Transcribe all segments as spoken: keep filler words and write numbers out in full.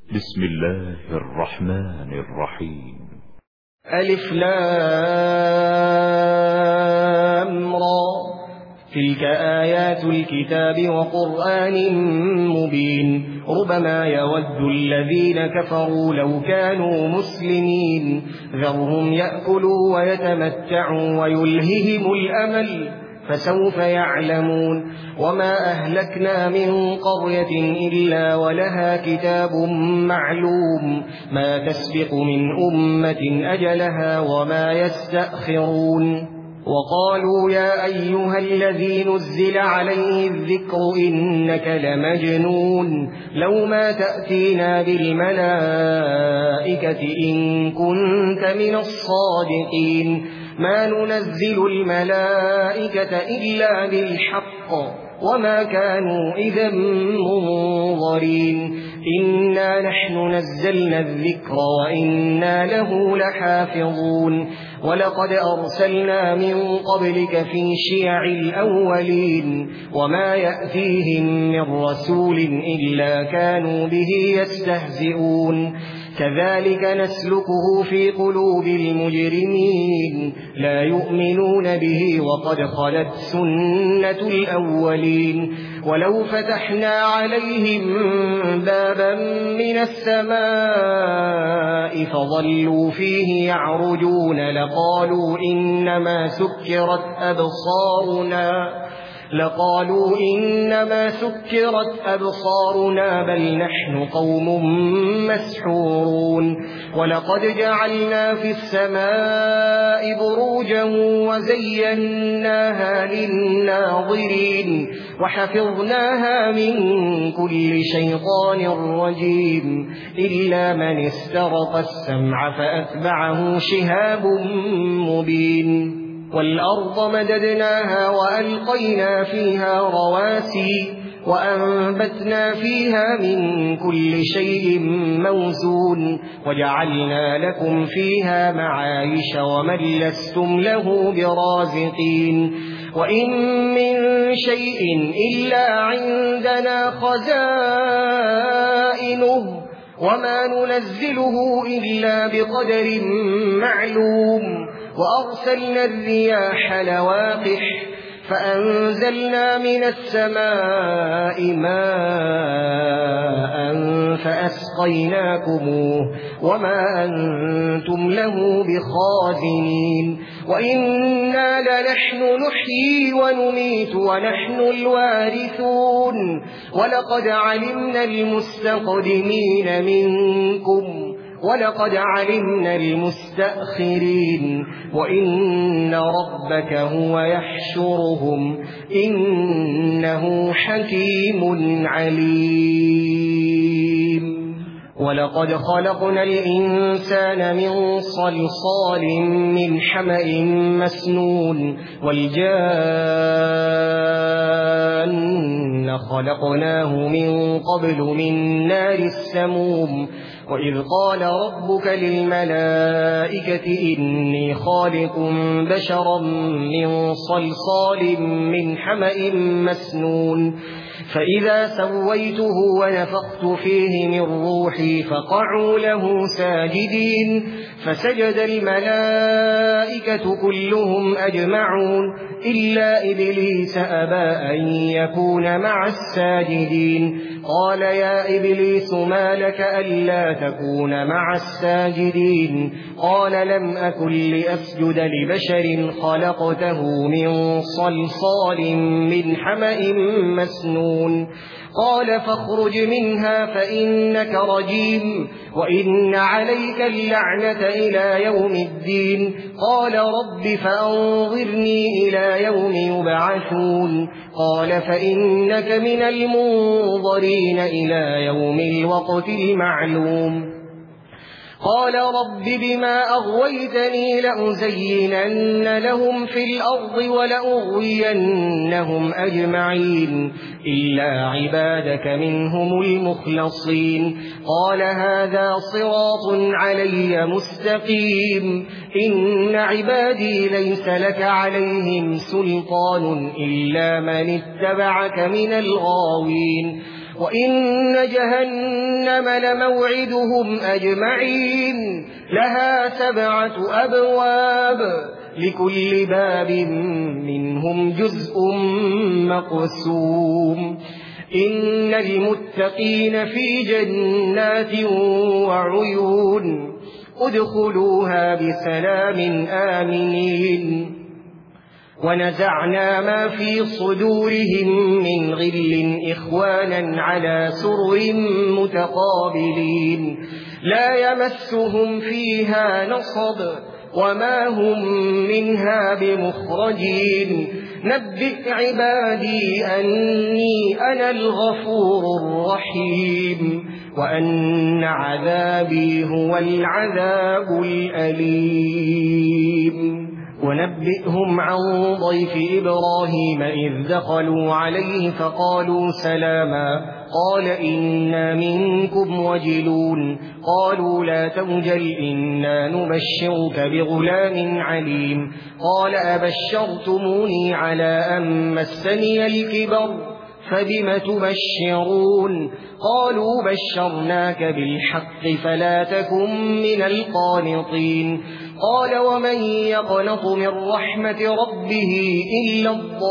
بسم الله الرحمن الرحيم. ألف لام را، تلك آيات الكتاب وقرآن مبين. ربما يود الذين كفروا لو كانوا مسلمين، ذرهم يأكلوا ويتمتعوا ويلههم الأمل، فسوف يعلمون. وما أهلكنا من قرية إلا ولها كتاب معلوم، ما تسبق من أمة أجلها وما يستأخرون. وقالوا يا أيها الذي نزل عليه الذكر إنك لمجنون، لو ما تأتينا بالملائكة إن كنت من الصادقين. ما ننزل الملائكة إلا بالحق وما كانوا إذا منظرين. إنا نحن نزلنا الذكر وإنا له لحافظون. ولقد أرسلنا من قبلك في شيع الأولين، وما يأتيهم من رسول إلا كانوا به يستهزئون. كذلك نسلكه في قلوب المجرمين، لا يؤمنون به وقد خلت سنة الأولين. ولو فتحنا عليهم بابا من السماء فظلوا فيه يعرجون لقالوا إنما سكرت أبصارنا لقالوا إنما سكرت أبصارنا بل نحن قوم مسحورون. ولقد جعلنا في السماء بروجا وزيناها للناظرين وحفظناها من كل شيطان رجيم، إلا من استرق السمع فأتبعه شهاب مبين. والأرض مددناها وألقينا فيها رواسي وأنبتنا فيها من كل شيء موزون، وجعلنا لكم فيها معايش ومن لستم له برازقين. وإن من شيء إلا عندنا خزائنه وما ننزله إلا بقدر معلوم. وأرسلنا الرياح لواقح فأنزلنا من السماء ماء فأسقيناكموه وما أنتم له بخازنين. وإنا لنحن نحيي ونميت ونحن الوارثون. ولقد علمنا المستقدمين منكم ولقد علمنا المستأخرين، وإن ربك هو يحشرهم إنه حكيم عليم. ولقد خلقنا الإنسان من صلصال من حمأ مسنون، والجان خلقناه من قبل من نار السموم. وإذ قال ربك للملائكة إني خالق بشرا من صلصال من حمأ مسنون، فإذا سويته ونفخت فيه من روحي فقعوا له ساجدين. فسجد الملائكة كلهم أجمعون إلا إبليس أبى أن يكون مع الساجدين. قال يا إبليس ما لك ألا تكون مع الساجدين؟ قال لم أكن لأسجد لبشر خلقته من صلصال من حمأ مسنون. قال فاخرج منها فإنك رجيم وإن عليك اللعنة إلى يوم الدين. قال رب فأنظرني إلى يوم يبعثون. قال فإنك من المنظرين إلى يوم الوقت المعلوم. قال رب بما أغويتني لأزينن لهم في الأرض ولأغوينهم أجمعين إلا عبادك منهم المخلصين. قال هذا صراط علي مستقيم. إن عبادي ليس لك عليهم سلطان إلا من اتبعك من الغاوين. وإن جهنم لموعدهم أجمعين لها سبعة أبواب لكل باب منهم جزء مقسوم إن المتقين في جنات وعيون ادخلوها بسلام آمنين ونزعنا ما في صدورهم من غل إخوانا على سرر متقابلين لا يمسهم فيها نصب وما هم منها بمخرجين نبئ عبادي أني أنا الغفور الرحيم وأن عذابي هو العذاب الأليم ونبئهم عن ضيف إبراهيم إذ دخلوا عليه فقالوا سلاما قال إنا منكم وجلون قالوا لا توجل إنا نبشرك بغلام عليم قال أبشرتموني على أن مسني الكبر فبم تبشرون قالوا بشرناك بالحق فلا تكن من القانطين قال ومن يقنط من رحمة ربه إلا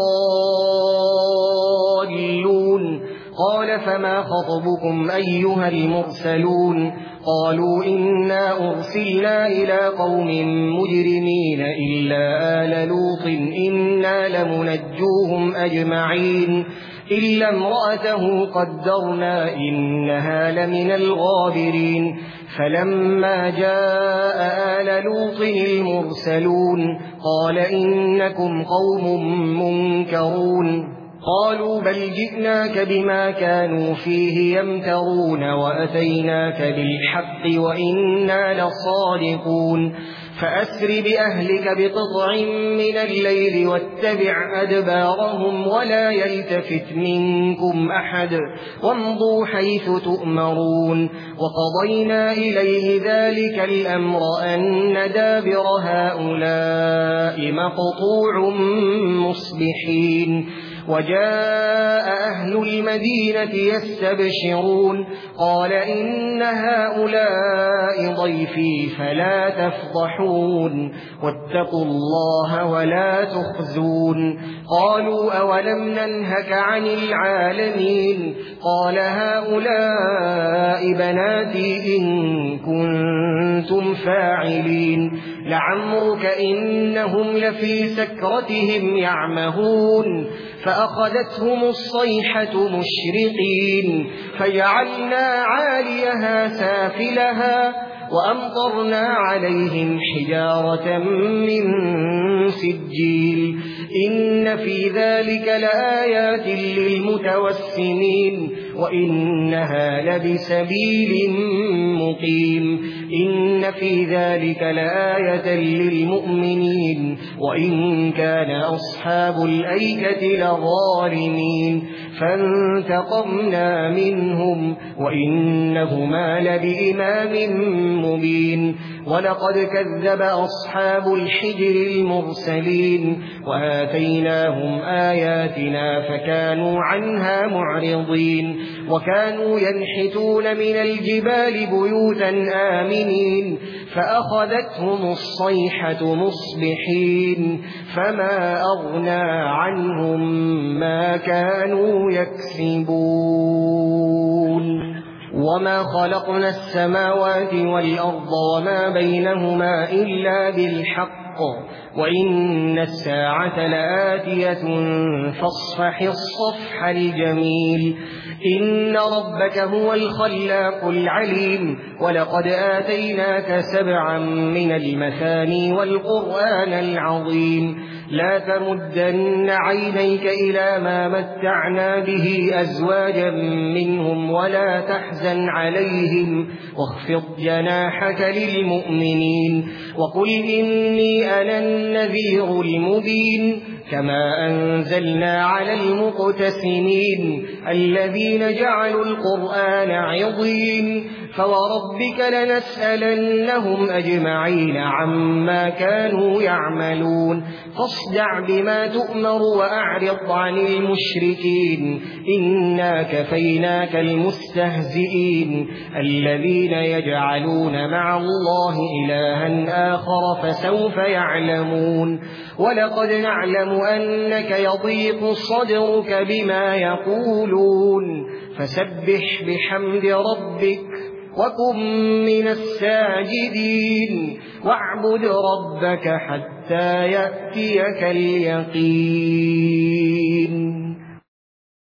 الضالون قال فما خطبكم أيها المرسلون قالوا إنا أرسلنا إلى قوم مجرمين إلا آل لوط إنا لمنجوهم أجمعين إلا امرأته قدرنا إنها لمن الغابرين فلما جاء آل لوط المرسلون قال إنكم قوم منكرون قالوا بل جئناك بما كانوا فيه يمترون وأتيناك بالحق وإنا لصادقون فأسر بأهلك بقطع من الليل واتبع أدبارهم ولا يلتفت منكم أحد وامضوا حيث تؤمرون وقضينا إليه ذلك الأمر أن دابر هؤلاء مقطوع مصبحين وجاء أهل المدينة يستبشرون قال إن هؤلاء ضيفي فلا تفضحون واتقوا الله ولا تخزون قالوا أولم ننهك عن العالمين قال هؤلاء بناتي إن كنتم فاعلين لعمرك إنهم لفي سكرتهم يعمهون فأخذتهم الصيحة مشرقين فجعلنا عاليها سافلها وأمطرنا عليهم حجارة من سجيل إن في ذلك لآيات للمتوسمين وإنها لبسبيل مقيم إن في ذلك لآية للمؤمنين وإن كان أصحاب الأيكة لظالمين فانتقمنا منهم وإنهما لبإمام مبين ولقد كذب أصحاب الحجر المرسلين وآتيناهم آياتنا فكانوا عنها معرضين وكانوا ينحتون من الجبال بيوتا آمنين فأخذتهم الصيحة مصبحين فما أغنى عنهم ما كانوا يكسبون وما خلقنا السماوات والأرض وما بينهما إلا بالحق وإن الساعة لآتية فاصفح الصفح الجميل إن ربك هو الخلاق العليم ولقد آتيناك سبعا من المثاني والقرآن العظيم لا تمدن عينيك إلى ما متعنا به أزواجا منهم ولا تحزن عليهم واخفض جناحك للمؤمنين وقل إني أنا النذير المبين كما أنزلنا على المقتسمين الذين جعلوا القرآن عضين فوربك لنسألنهم أجمعين عما كانوا يعملون فاصدع بما تؤمر وأعرض عن المشركين إنا كفيناك المستهزئين الذين يجعلون مع الله إلها آخر فسوف يعلمون ولقد نعلم أنك يضيق صدرك بما يقولون فسبح بحمد ربك وكن من الساجدين واعبد ربك حتى يأتيك اليقين.